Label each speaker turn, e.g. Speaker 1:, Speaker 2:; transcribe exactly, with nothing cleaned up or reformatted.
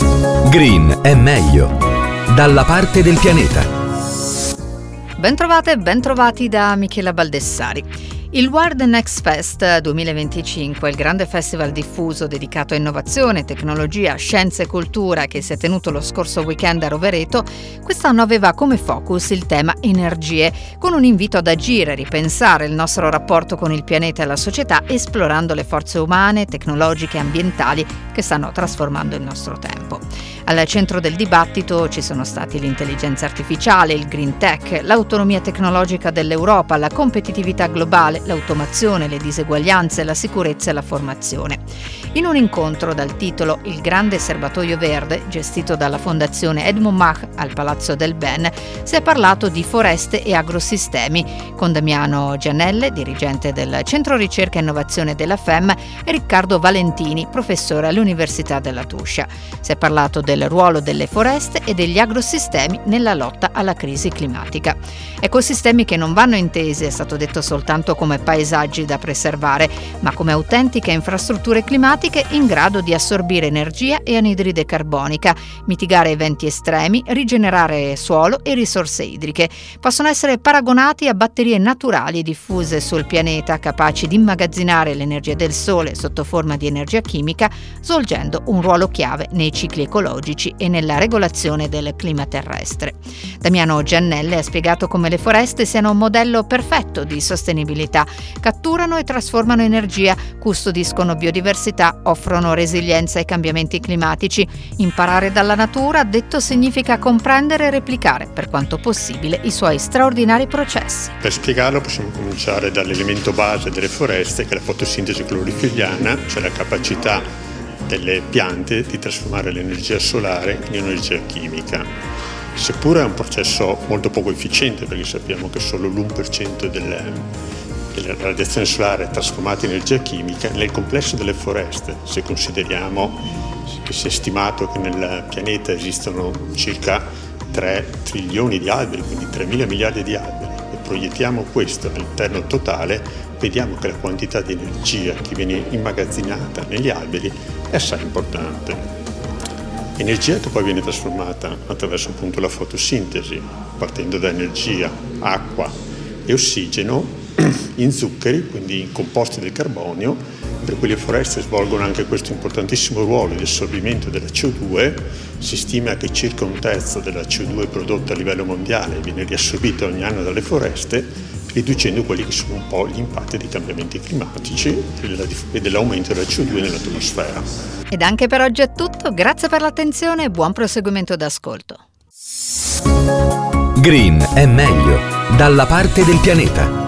Speaker 1: Green è meglio. Dalla parte del pianeta.
Speaker 2: Bentrovate e bentrovati da Michela Baldessari. Il World Next Fest duemilaventicinque, il grande festival diffuso dedicato a innovazione, tecnologia, scienza e cultura che si è tenuto lo scorso weekend a Rovereto, quest'anno aveva come focus il tema energie, con un invito ad agire, ripensare il nostro rapporto con il pianeta e la società, esplorando le forze umane, tecnologiche e ambientali che stanno trasformando il nostro tempo. Al centro del dibattito ci sono stati l'intelligenza artificiale, il green tech, l'autonomia tecnologica dell'Europa, la competitività globale, l'automazione, le diseguaglianze, la sicurezza e la formazione. In un incontro dal titolo Il Grande Serbatoio Verde, gestito dalla Fondazione Edmund Mach al Palazzo del Ben, si è parlato di foreste e agrosistemi, con Damiano Giannelle, dirigente del Centro Ricerca e Innovazione della F E M, e Riccardo Valentini, professore all'Università della Tuscia. Si è parlato del ruolo delle foreste e degli agrosistemi nella lotta alla crisi climatica. Ecosistemi che non vanno intesi, è stato detto, soltanto come paesaggi da preservare, ma come autentiche infrastrutture climatiche in grado di assorbire energia e anidride carbonica, mitigare eventi estremi, rigenerare suolo e risorse idriche. Possono essere paragonati a batterie naturali diffuse sul pianeta, capaci di immagazzinare l'energia del sole sotto forma di energia chimica, svolgendo un ruolo chiave nei cicli ecologici e nella regolazione del clima terrestre. Damiano Giannelle ha spiegato come le foreste siano un modello perfetto di sostenibilità. Catturano e trasformano energia, custodiscono biodiversità, offrono resilienza ai cambiamenti climatici. Imparare dalla natura, ha detto, significa comprendere e replicare, per quanto possibile, i suoi straordinari processi.
Speaker 3: Per spiegarlo possiamo cominciare dall'elemento base delle foreste, che è la fotosintesi clorofilliana, cioè la capacità delle piante di trasformare l'energia solare in energia chimica. Seppure è un processo molto poco efficiente, perché sappiamo che solo l'uno per cento delle, della radiazione solare è trasformata in energia chimica, nel complesso delle foreste, se consideriamo che si è stimato che nel pianeta esistono circa tre trilioni di alberi, quindi tremila miliardi di alberi, e proiettiamo questo all'interno totale, vediamo che la quantità di energia che viene immagazzinata negli alberi è assai importante. Energia che poi viene trasformata attraverso appunto la fotosintesi, partendo da energia, acqua e ossigeno, in zuccheri, quindi in composti del carbonio, per cui le foreste svolgono anche questo importantissimo ruolo di assorbimento della C O due. Si stima che circa un terzo della C O due prodotta a livello mondiale viene riassorbita ogni anno dalle foreste, riducendo quelli che sono un po' gli impatti dei cambiamenti climatici e dell'aumento della C O due nell'atmosfera.
Speaker 2: Ed anche per oggi è tutto, grazie per l'attenzione e buon proseguimento d'ascolto.
Speaker 1: Green è meglio. Dalla parte del pianeta.